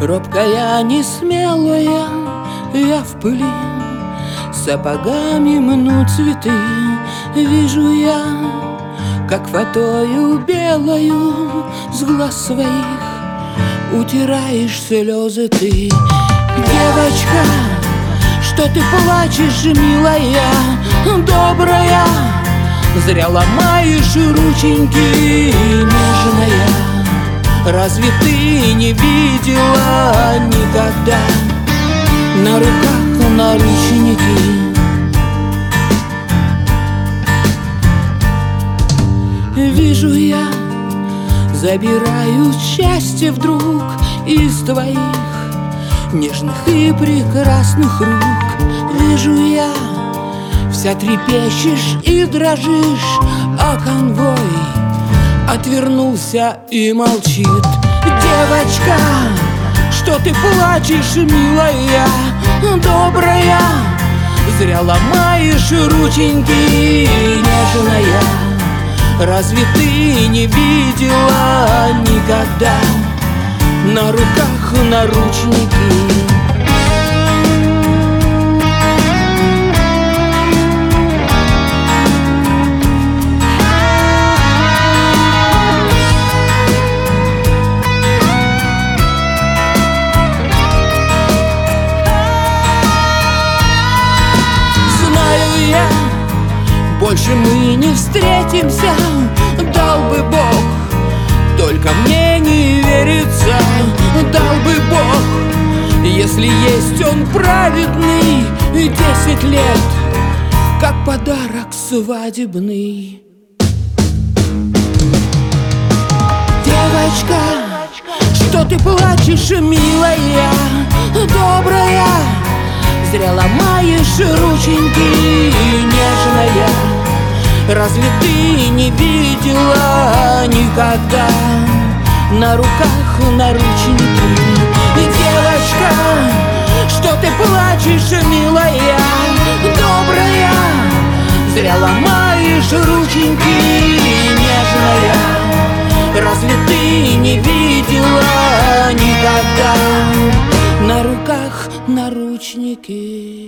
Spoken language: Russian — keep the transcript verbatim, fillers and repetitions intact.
Робкая, несмелая, я в пыли, сапогами мну цветы. Вижу я, как фатою белою с глаз своих утираешь слезы ты. Девочка, что ты плачешь, милая, добрая, зря ломаешь рученьки, нежная. Разве ты не видела никогда на руках наручники? Вижу я, забираю счастье вдруг из твоих нежных и прекрасных рук. Вижу я, вся трепещешь и дрожишь, а конвой отвернулся и молчит. Девочка, что ты плачешь, милая, добрая, зря ломаешь рученьки, нежная. Разве ты не видела никогда на руках наручники? Больше мы не встретимся, дал бы Бог, только мне не верится. Дал бы Бог, если есть он праведный, десять лет, как подарок свадебный. Девочка, что ты плачешь, милая, добрая, зря ломаешь рученьки, нежная. Разве ты не видела никогда на руках наручники? Девочка, что ты плачешь, милая, добрая, зря ломаешь рученьки, нежная. Разве ты не видела никогда на руках наручники?